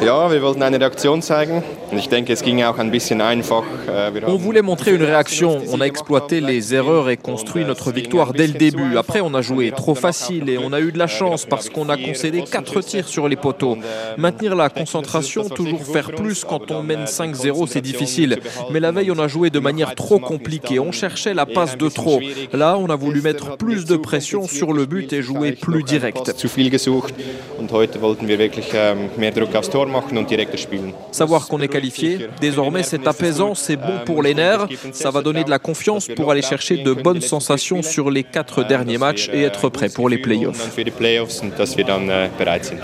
Ja, wir wollten eine Reaktion zeigen. Und ich denke, es ging auch ein bisschen einfach. On voulait montrer une réaction. On a exploité les erreurs et construit notre victoire dès le début. Après, on a joué trop facile et on a eu de la chance parce qu'on a concédé 4 tirs sur les poteaux. Maintenir la concentration, toujours faire plus quand on mène 5-0, c'est difficile. Mais la veille, on a joué de manière trop compliquée. On cherchait la passe de trop. Là, on a voulu mettre plus de pression sur le but et jouer plus direct. Zu viel gesucht. Und heute wollten wir wirklich mehr Druck aufs Tor machen und direkter spielen. Savoir qu'on est qualifié, désormais c'est apaisant, c'est bon pour les nerfs, ça va donner de la confiance pour aller chercher de bonnes sensations sur les 4 derniers matchs et être prêt pour les playoffs. Für die Playoffs und dass wir dann bereit sind.